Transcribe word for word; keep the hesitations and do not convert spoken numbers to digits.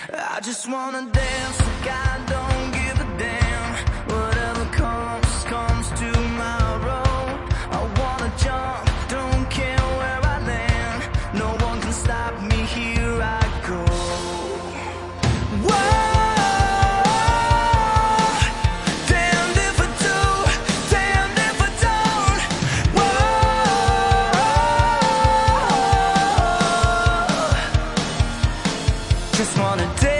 I just wanna dance like I don't give a damn. Whatever comes, comes tomorrow. I wanna jump, don't care where I land. No one can stop me, here I go. Whoa, damned if I do, damned if I don't. Whoa, just wanna dance.